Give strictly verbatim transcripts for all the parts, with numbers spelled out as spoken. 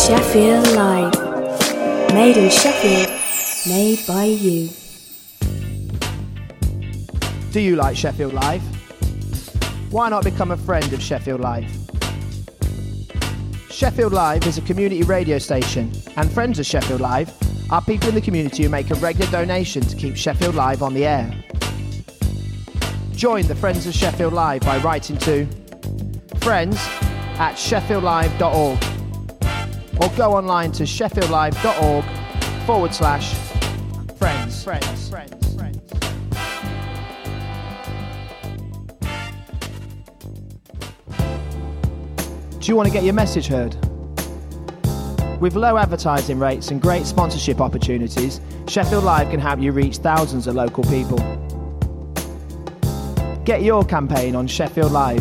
Sheffield Live. Made in Sheffield, made by you. Do you like Sheffield Live? Why not become a friend of Sheffield Live? Sheffield Live is a community radio station, and friends of Sheffield Live are people in the community who make a regular donation to keep Sheffield Live on the air. Join the Friends of Sheffield Live by writing to friends at sheffield live dot org or go online to sheffield live dot org forward slash friends. Friends. Friends. Friends. Do you want to get your message heard? With low advertising rates and great sponsorship opportunities, Sheffield Live can help you reach thousands of local people. Get your campaign on Sheffield Live.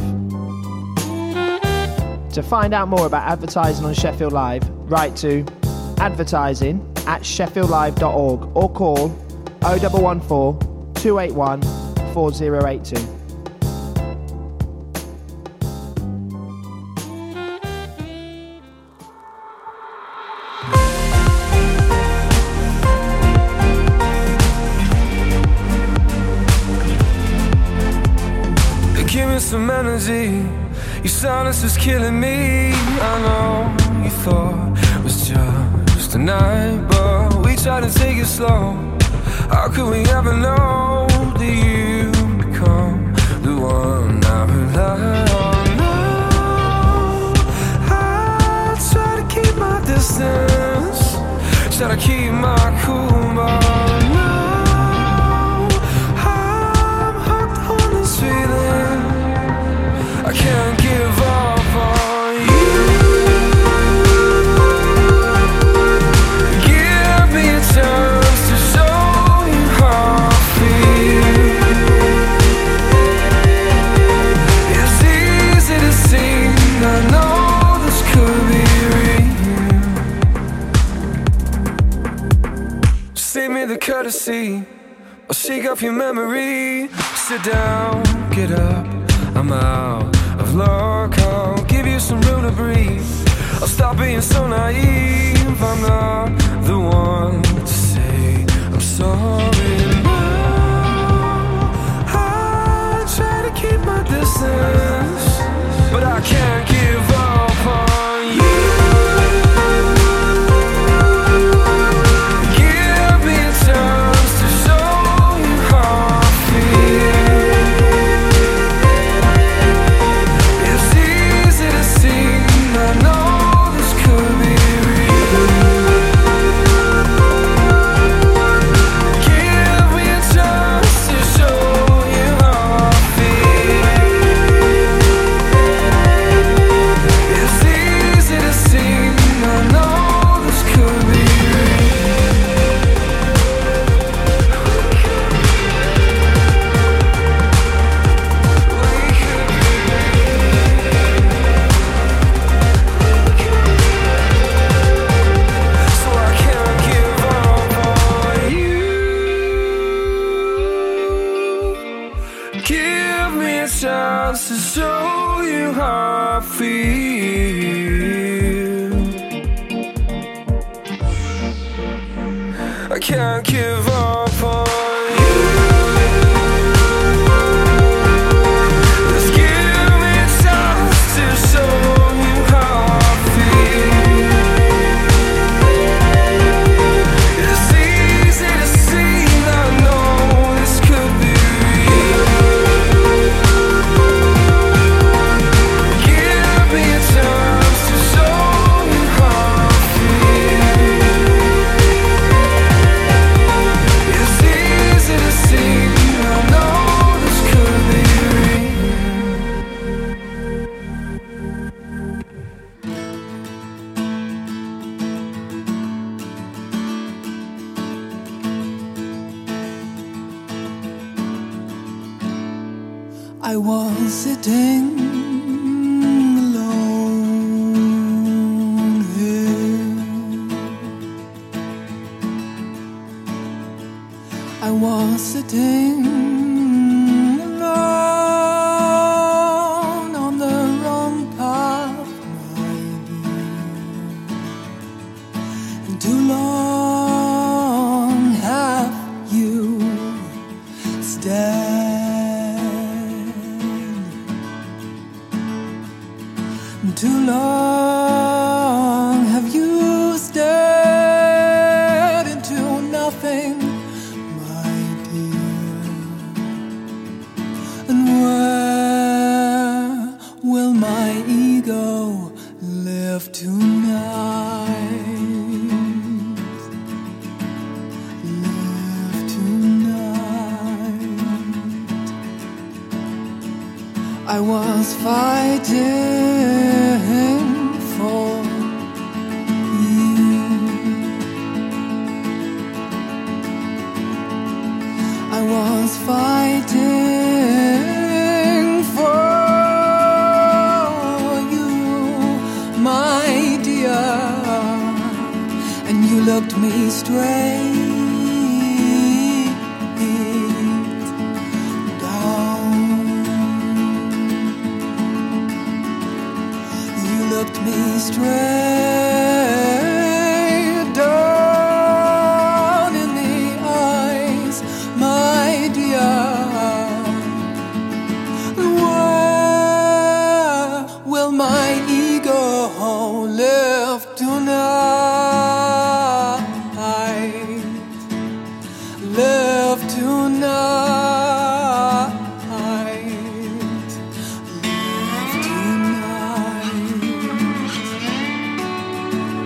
To find out more about advertising on Sheffield Live, write to advertising at sheffield live dot org or call oh one one four, two eight one, four oh eight two. Give me some energy. Your silence is killing me. I know you thought it was just a night, but we tried to take it slow. How could we ever know that you become the one I rely on? No, I try to keep my distance, try to keep my cool, but no, I'm hooked on this feeling. I can't give up on you. Give me a chance to show you how I feel. It's easy to see, I know this could be real. Save me the courtesy, I'll shake off your memory. Sit down, get up, I'm out of luck, I'll give you some room to breathe. I'll stop being so naive. I'm not the one to say I'm sorry now. I try to keep my distance, but I can't give up on you. Give me a chance to show you how I feel. To show you how I feel, I can't give up on you. Just give me a chance to show you how I feel. It's easy to see, I know this could be real. I was sitting alone here. I was sitting alone on the wrong path, my dear. Too long have you stayed. Too long have you stared into nothing, my dear. And where will my ego live tonight? Live tonight. I was fighting for you. I was fighting for you, my dear, and you looked me straight down. You looked me straight down in the eyes, my dear. Where will my ego live tonight? Live tonight. Live tonight.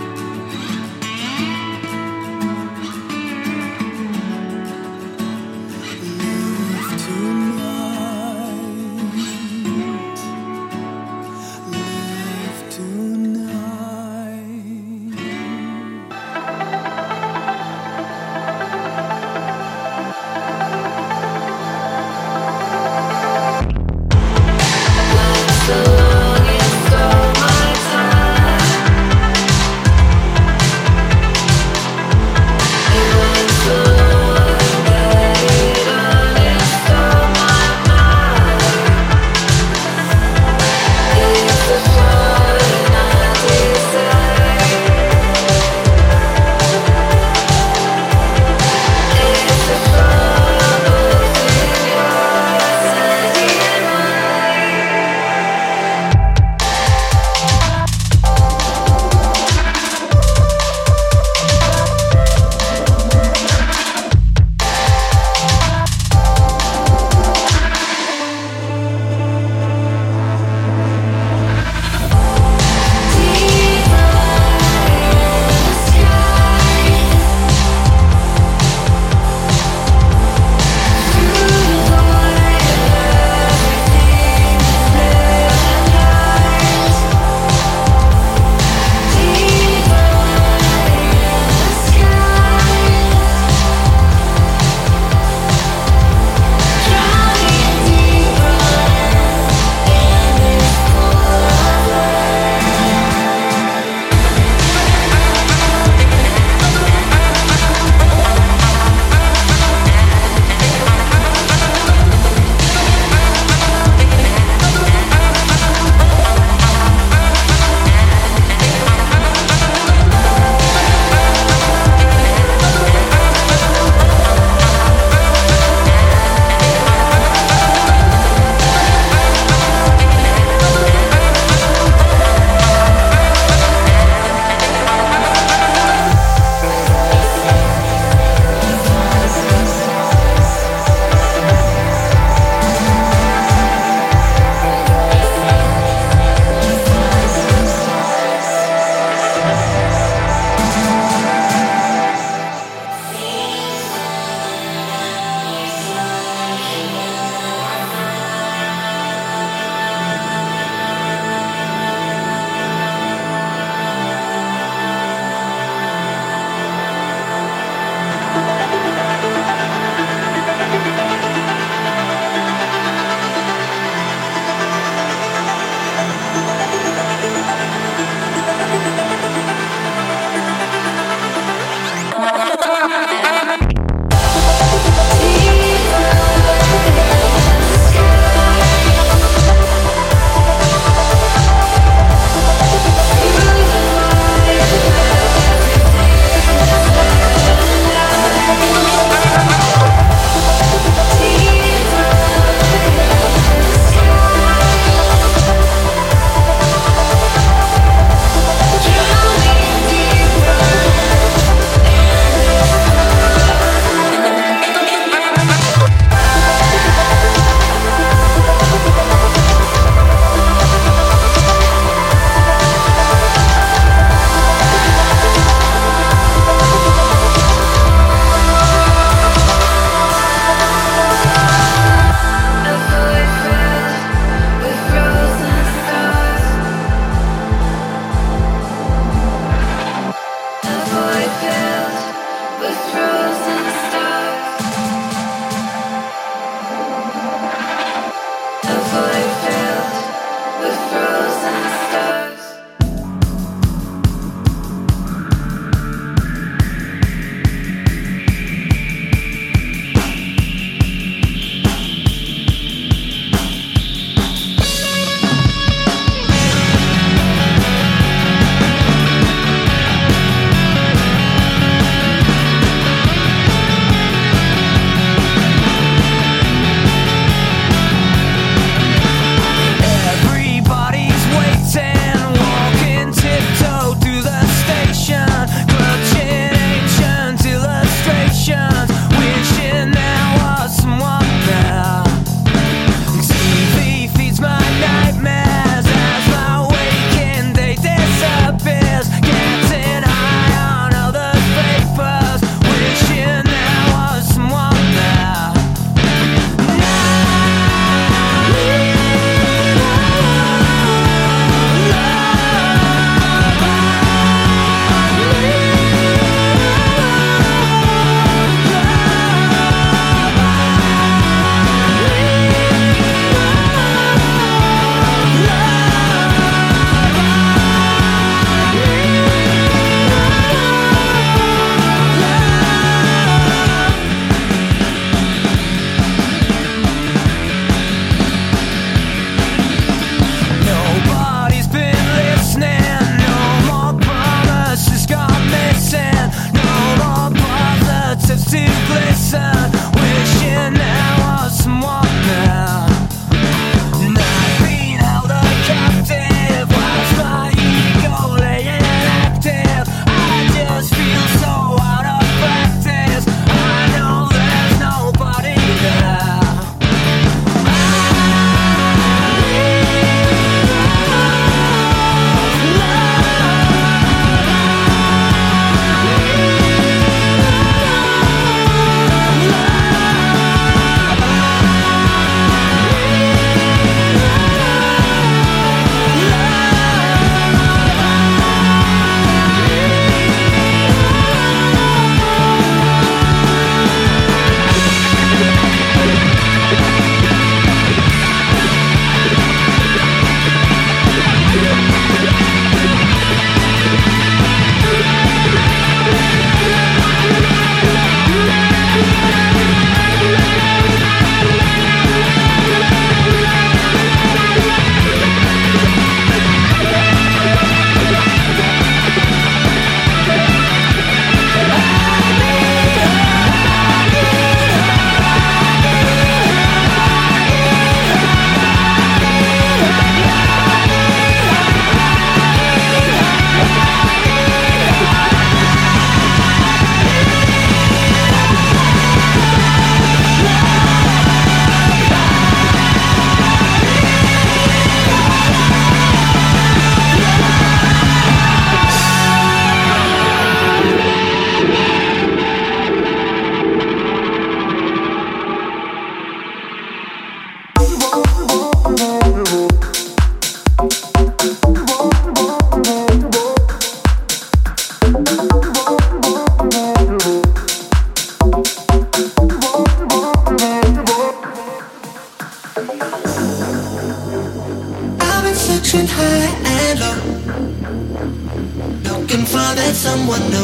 looking for that someone new.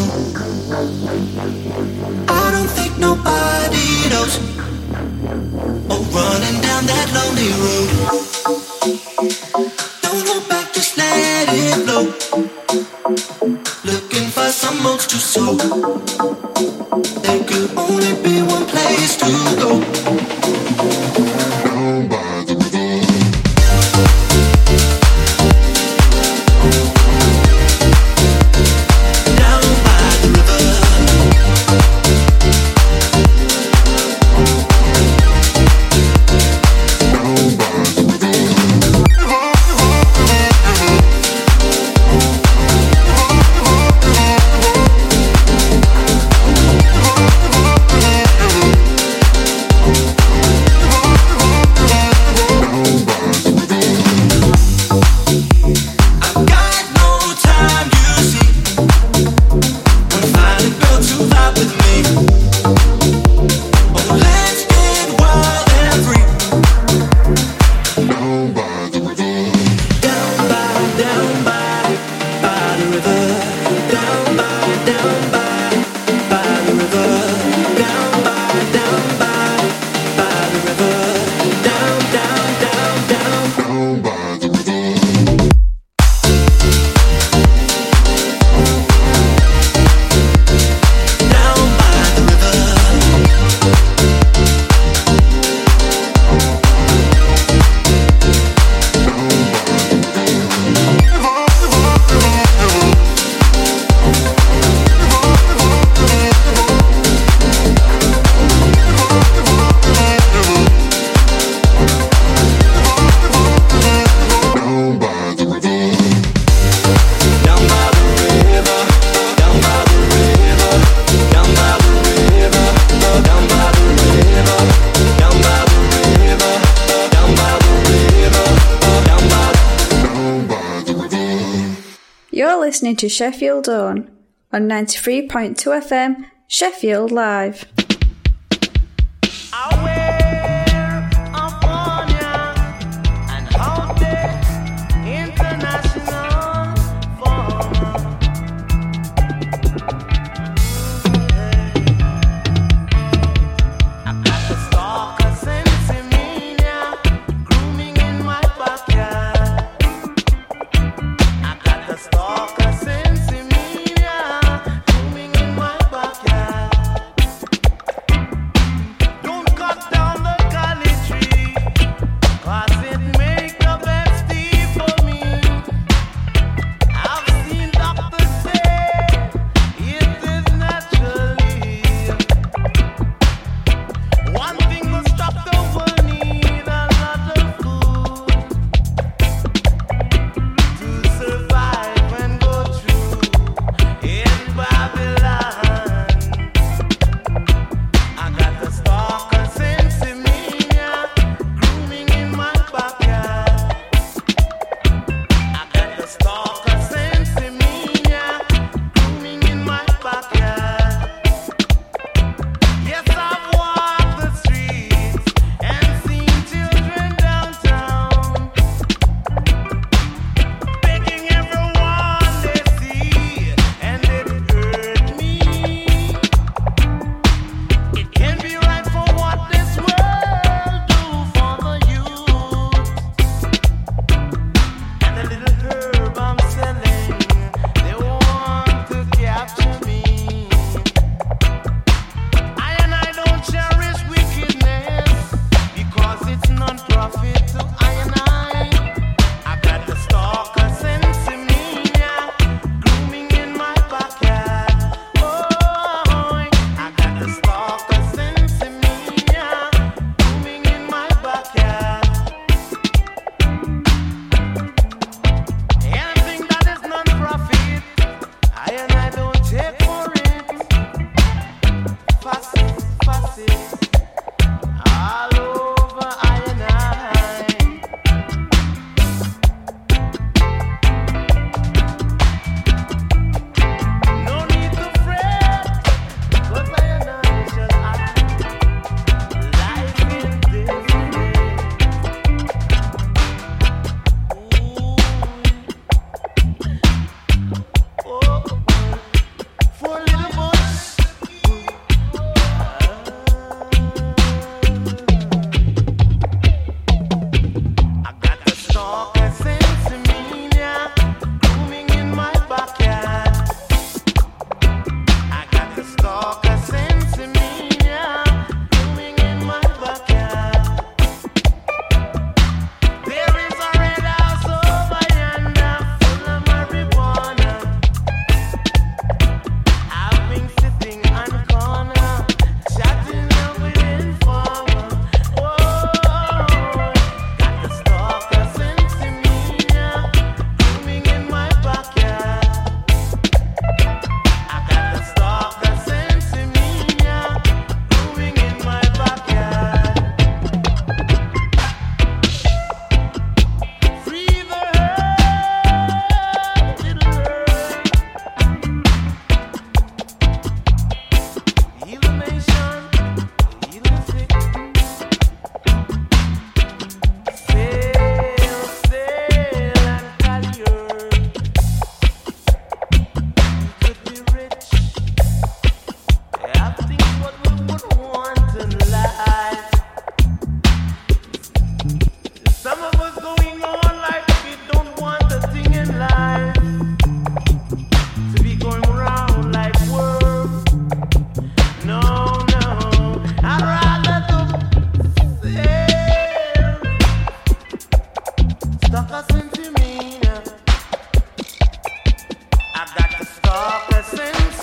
I don't think nobody knows. Oh, running down that lonely road. Don't hold back, just let it flow. Looking for some modes to sow. There could only be one place to go. Down by the river. Down by the river. Down by the river. Listening to Sheffield On on ninety-three point two F M, Sheffield Live.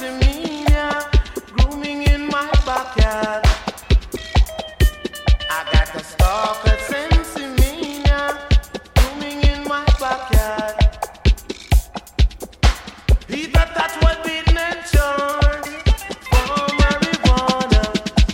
Sensimania grooming in my backyard. I got the stalker Sensimania grooming in my backyard. He thought that was being mentioned for marijuana.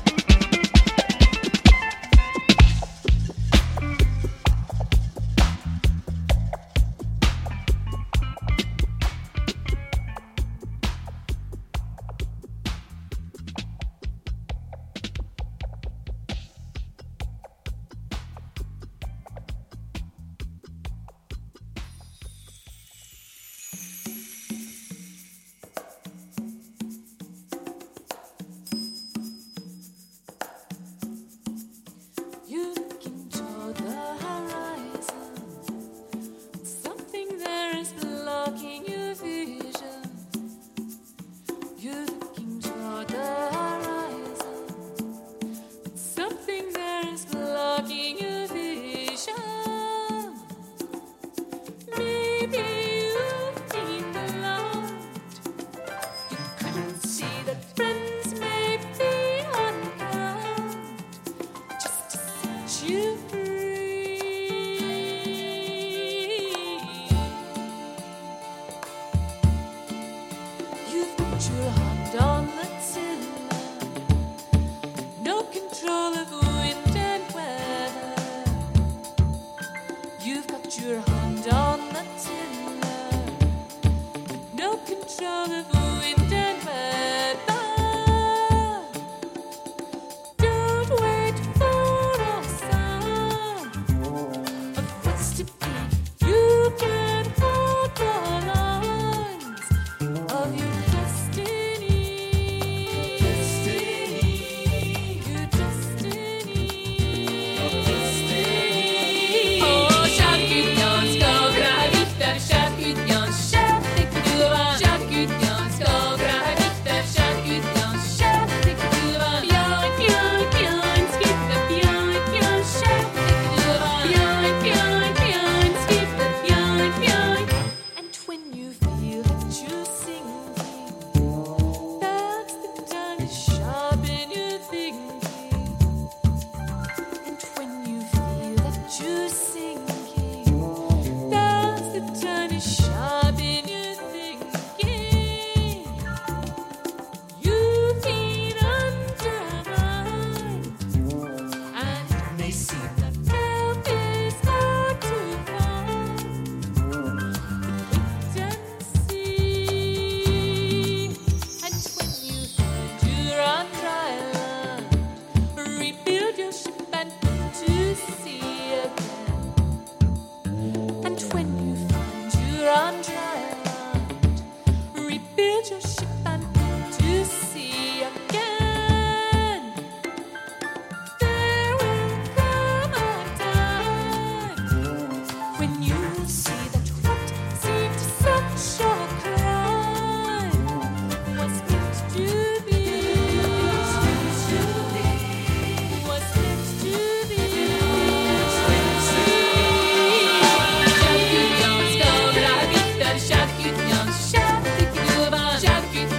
You look into the horizon. Something there is blocking your vision. You look into the horizon. Something there is blocking your vision. Maybe you've been alarmed. You couldn't see that friends may be unkind. Just to set you free. You've got your hand on the tiller. No control of wind and weather. You've got your hand on the tiller. No control of wind and weather. Don't wait for a sound of what's to be. You can hold the lines of your destiny. Destiny. Your destiny. Your destiny. Oh, shout good young, go grab it, that shout good young, shout the good one. Shout good young, go grab it, that shout good young, shout the good one. Young, young, young, skip the young, young, shout the good one. Young, young, young, skip the young, young. And when you feel that you're singing, that's the time to sharpen your thinking. And when you feel that you're sinking, that's the time to sharpen your thinking. You've been undermined, and it may seem that help is hard to find. Wait and see. And when you find you're on dry land, rebuild your ship and put to sea again. And when you find you're on dry land, rebuild your ship and put to sea again. There will come a time when you see that what seemed such a crime was meant to be. Was meant to be. Was meant to be. Shout good young, go grab it, that shout good young, shout the good one. Shout good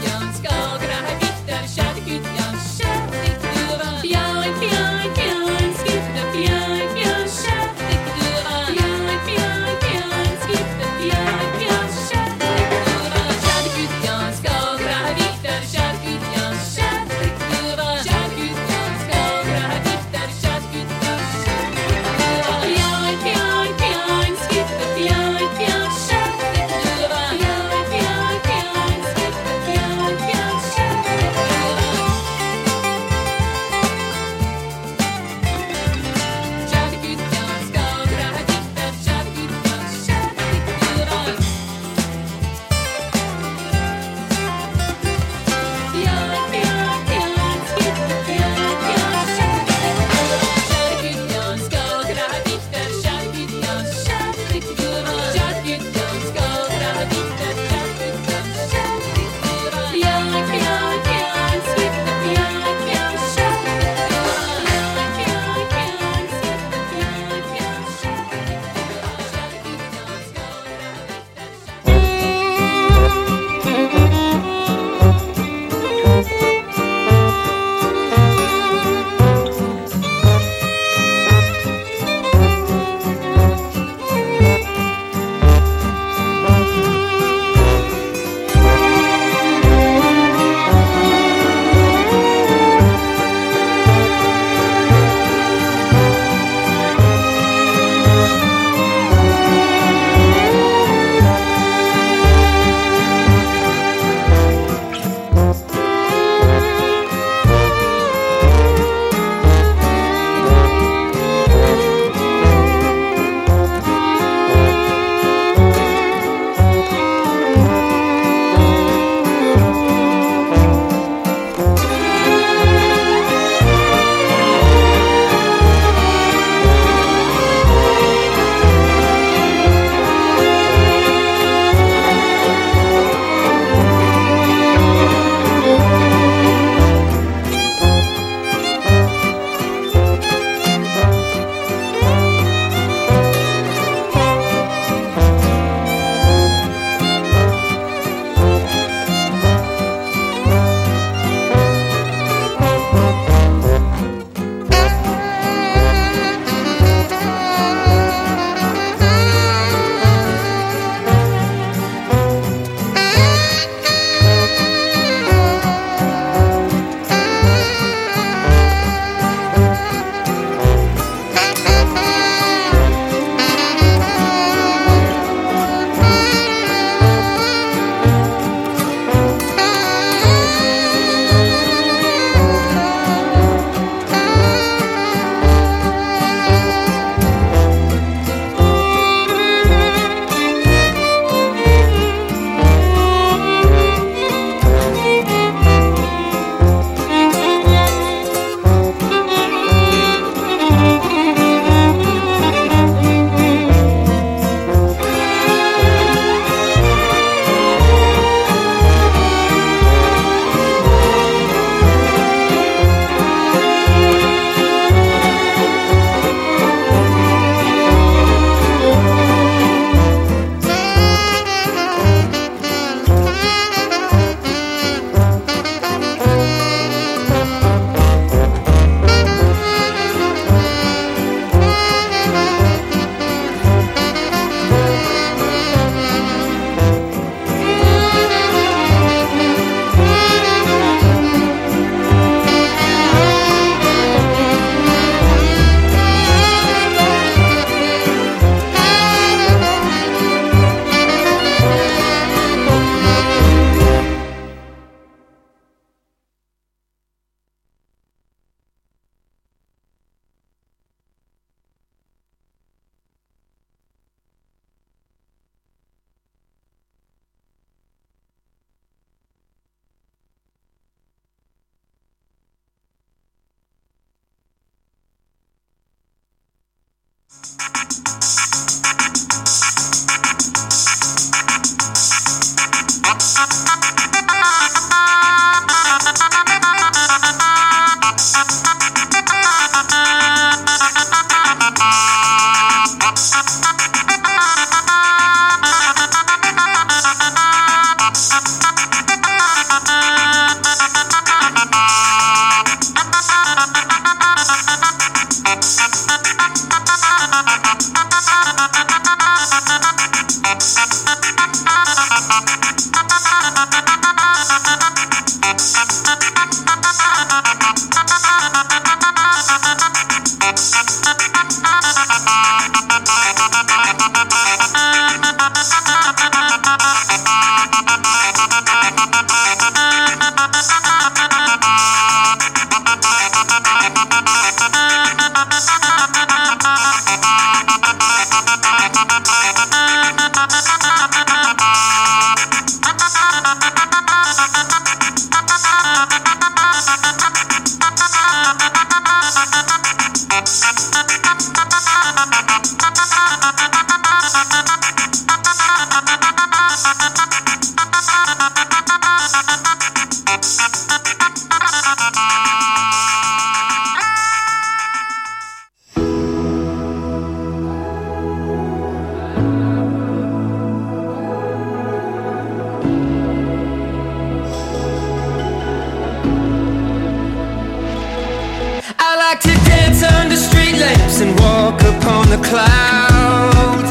lamps and walk upon the clouds.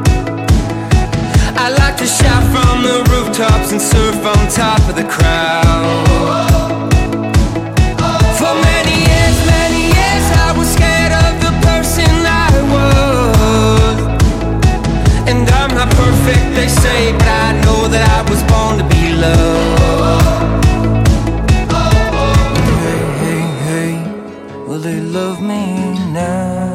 I like to shout from the rooftops and surf on top of the crowd. For many years, many years I was scared of the person I was. And I'm not perfect, they say, but I know that I was born to be loved. Hey, hey, hey, will they love me now?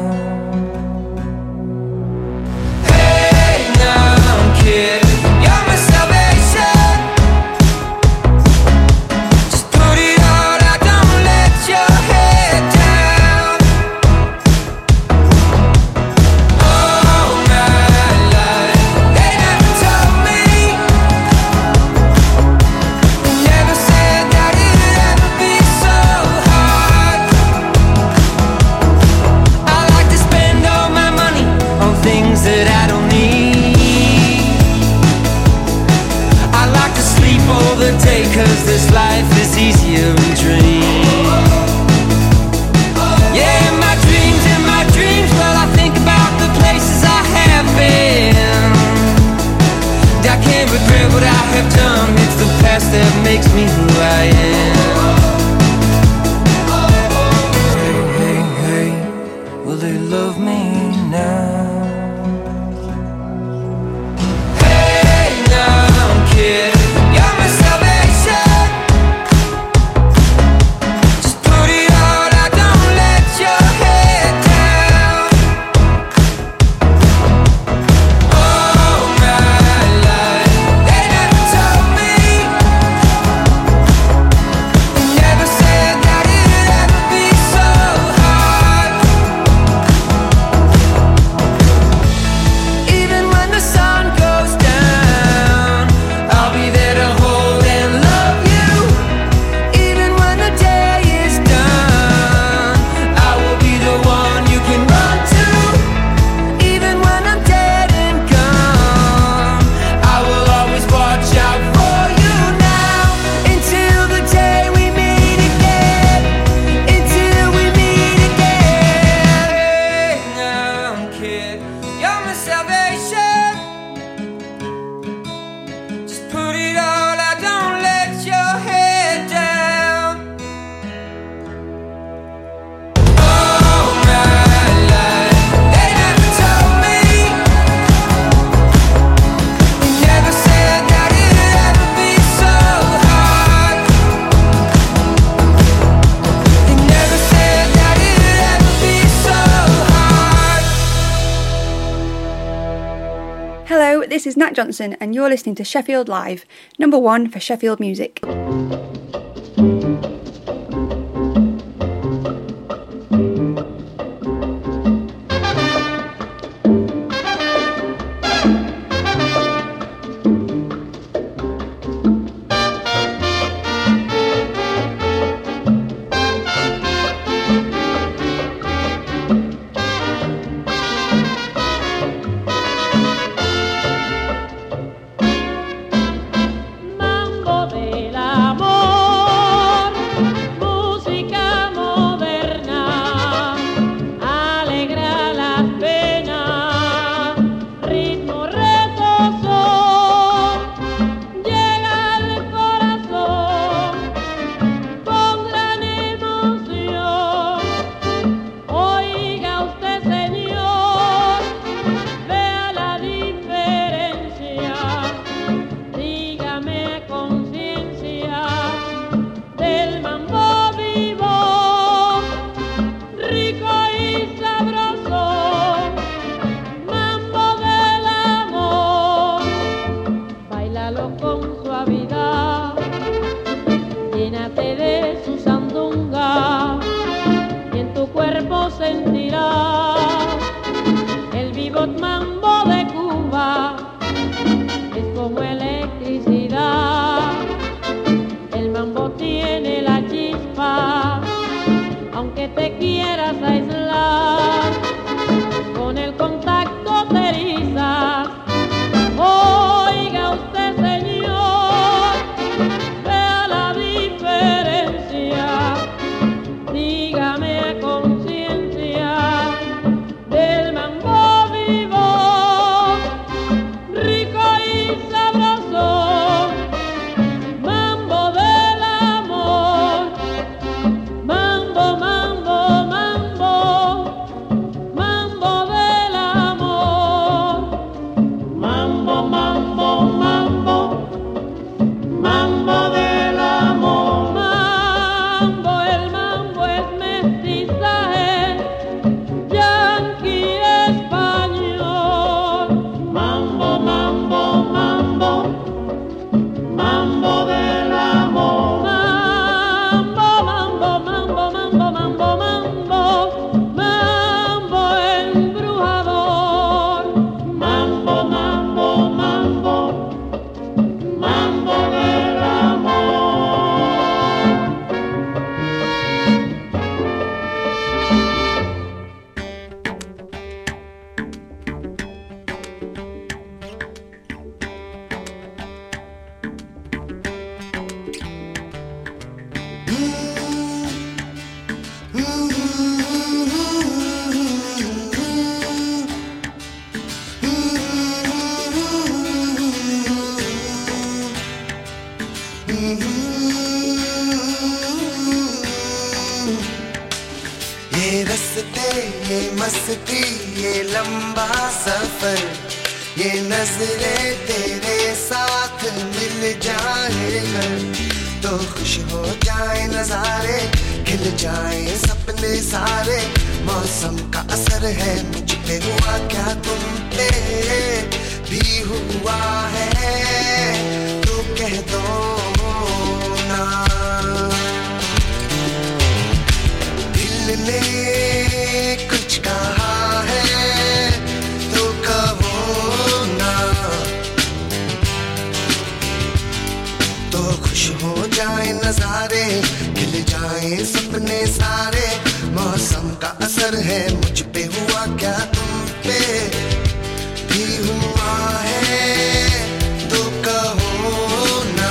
Hey, now, kid, you're my salvation. Just put it all out, don't let your head down. All my life, they never told me, they never said that it'd ever be so hard. I like to spend all my money on things that I don't need. I like to sleep all the day, cause this life is easier in dreams. Yeah, in my dreams, in my dreams, well, I think about the places I have been. I can't regret what I have done, it's the past that makes me who I am. Hey, hey, hey, will they love me now? Hey, now, kid, you're my salvation. Just put it all out, don't let your head down. All my life, they never told me, they never said that it'd ever be so hard. Even when the sun goes down, I'll be there to hold and love you. Even when the day is done, I will be the one you can run to. Even when I'm dead and gone, I will always watch out for you now. Until the day we meet again, until we meet again. Hey now, kid, you're my salvation. Just put it all out, don't let your head down. All my life, they never told me, they never said that it'd ever be so hard. They never said that it'd ever be so hard. Hello, this is Nat Johnson, and you're listening to Sheffield Live, number one for Sheffield music. Mambo del amor. diferencia ये मस्ती ये लंबा सफर ये नजरें तेरे साथ मिल जाए तो खुश हो जाए नजारे खिल जाए सपने सारे मौसम का असर है मुझ पे हुआ क्या तुम पे भी हुआ है तो कह दो ना दिल ने कुछ कहा है तो कहो ना तो खुश हो जाए नजारे खिल जाए सपने सारे मौसम का असर है मुझ पे हुआ क्या तुम पे भी हुआ है तो कहो ना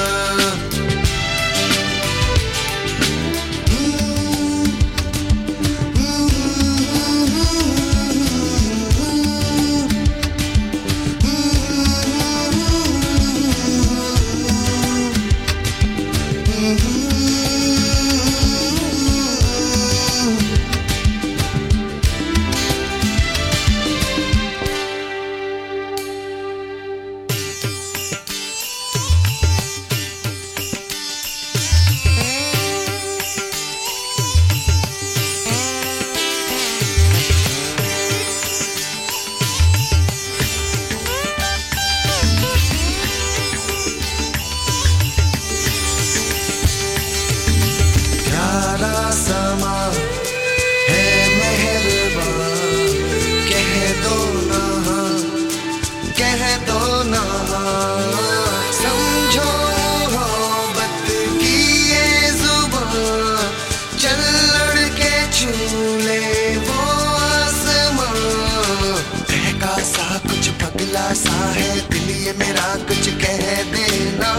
सा है दिल ये मेरा कुछ कह देना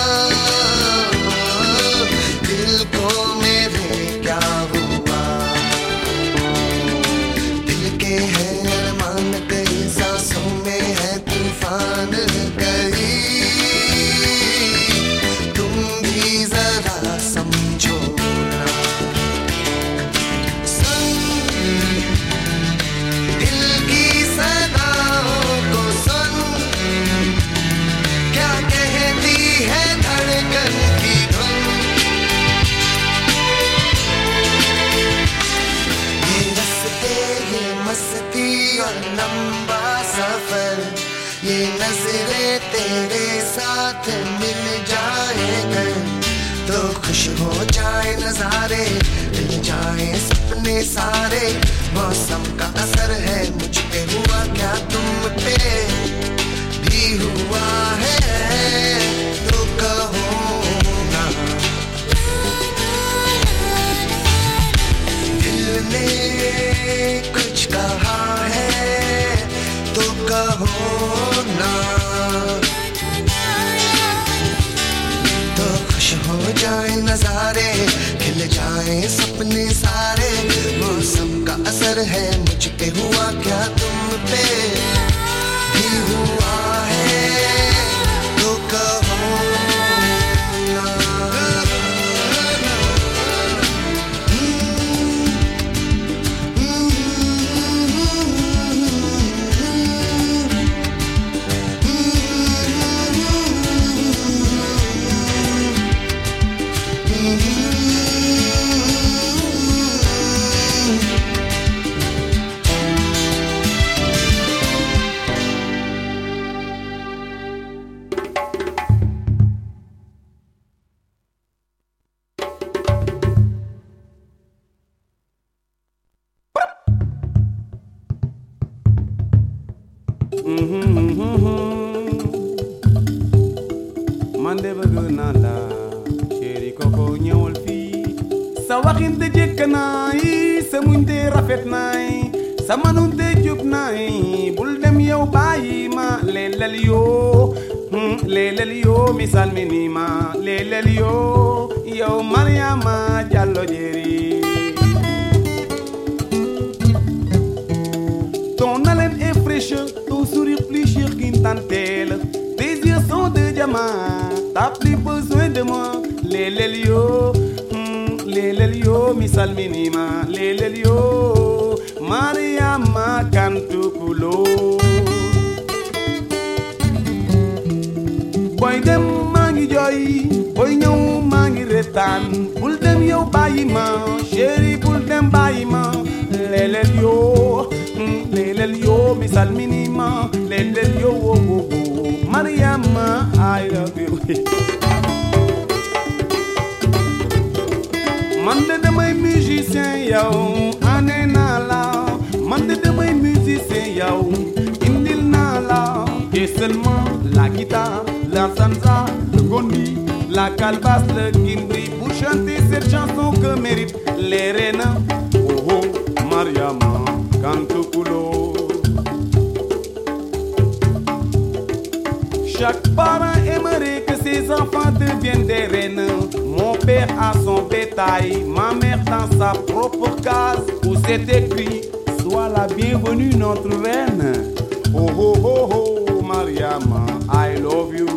दिल को मेरे क्या हुआ दिल के है अरमान कई सांसों में है तूफान कई तुम भी जरा समझो ना दिल की सदाओं को सुन क्या कहती है धड़कन की धुन ये रस्ते ये मस्ती और लंबा सफर ये नजरें तेरे साथ मिल जाए कर तो खुश हो जाए नजारे मिल जाए सपने सारे मौसम का असर है मुझ पे हुआ क्या तुम पे भी हुआ है तो कहो ना दिल ने कुछ कहा है तो कहो ना तो खुश हो जाए नजारे खिल जाए सपने सारे मौसम का असर है मुझ पे हुआ क्या तुम पे भी हुआ है तो कहो ना man de bëgg naa la chéri koko ñëwal fii sa waxin de jekk naay sa muñ de rafet naay sa manun de jub naay bul dem yow bàyyi ma leelal yoo leelal yoo misal mi nii ma leelal yoo yow Mariama Jallo Jéeri ton haleine est fraîche ton sourire plus cher qu'une dentelle tes yeux sont de diamant t'as plus besoin de moi lelelio hmm, lelelio misal minima lelelio Mariama Kantukulo. Boy dem mangi joy, boy ñew mangi retan, bul dem yow bayima, chéri bul dem bayima, lelel yo, lelel yo misal minima, lelel yo wo wo wo, Mariama I love you. Man de damay musicien yow, ane na la, man de damay musicien yow, indil na la, et seulement la guitare, la salsa, le gondi, la calebasse, le gimbri, pour chanter cette chanson que méritent les reines. Oh oh, Mariama Kantukulo. Chaque parent aimerait que ses enfants deviennent des reines. Mon père a son bétail, ma mère dans sa propre case, où c'est écrit, sois la bienvenue notre reine. Oh oh oh oh, Mariama, I love you.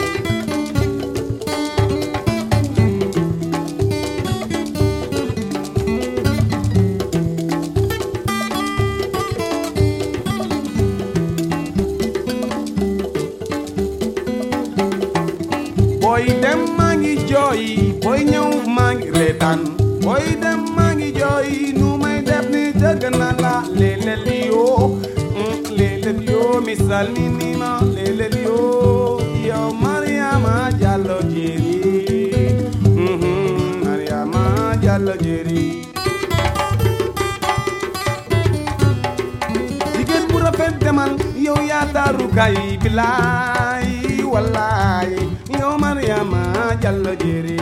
Boy dem mangi joy, boy ñew mangi retan, boy dem mangi joy, nu may def ni dëgg na la, lelel yo, lelel yo, misal ni ni ma, lelel yo, yo Mariama Jallo Jeri, Mariama Jallo Jeri. Jigéen bu rafet demal, yow yaa taaru kay bilaay, wallaay, yo Mariama Jallo Jeri.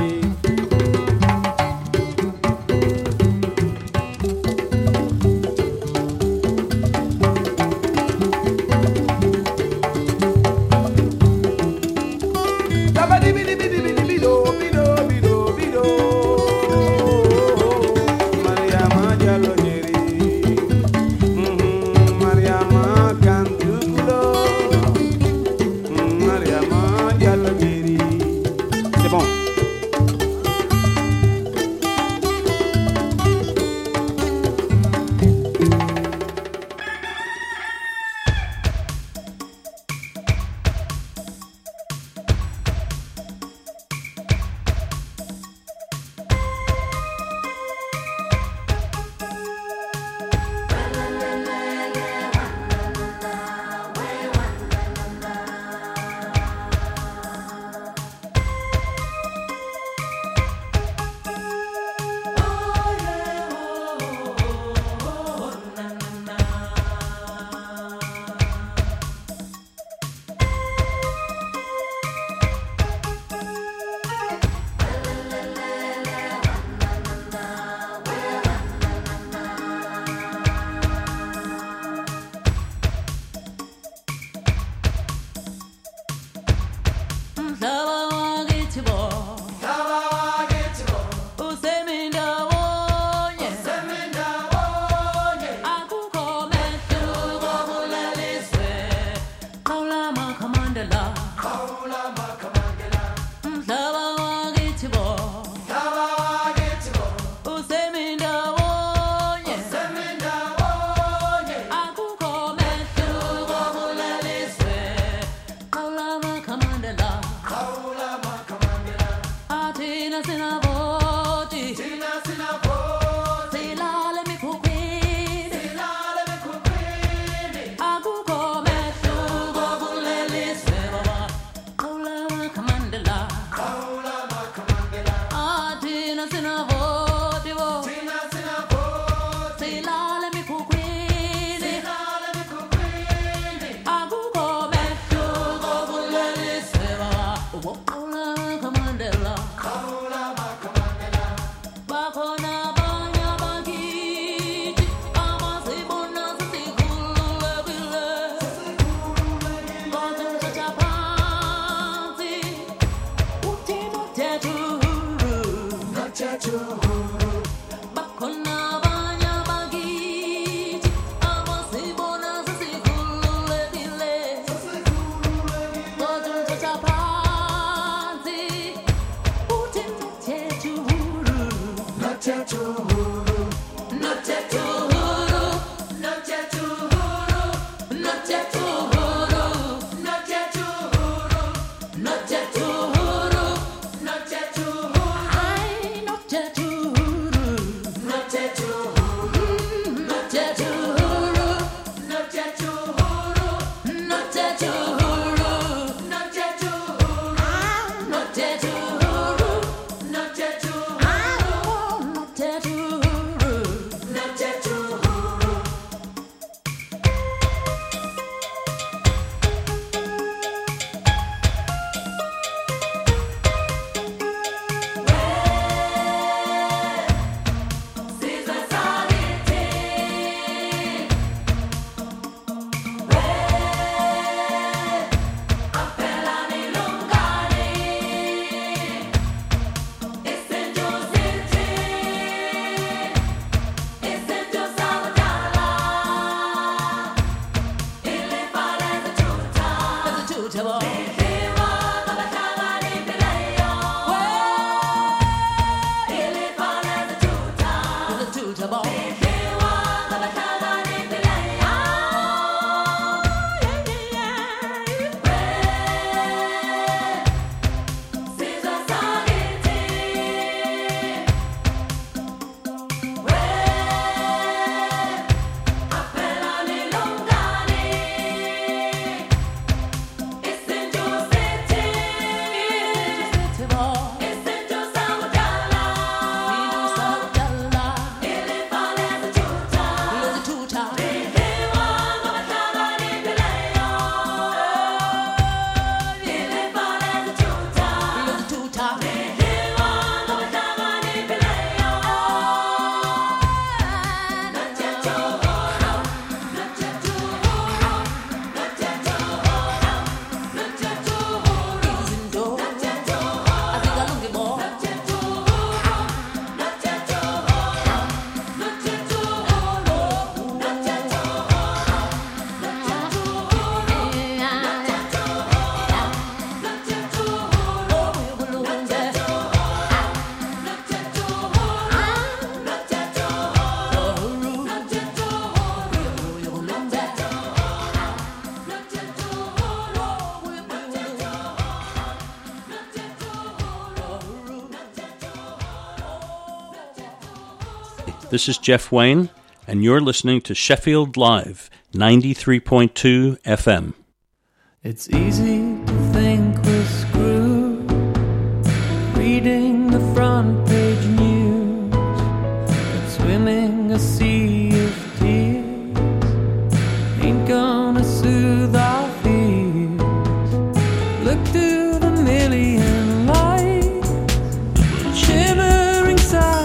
This is Jeff Wayne, and you're listening to Sheffield Live, ninety-three point two F M. It's easy to think we're screwed, reading the front page news, but swimming a sea of tears ain't gonna soothe our fears. Look to the million lights, shimmering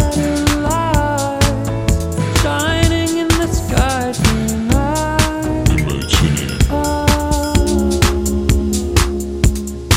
satellites, shining in the sky tonight. Oh.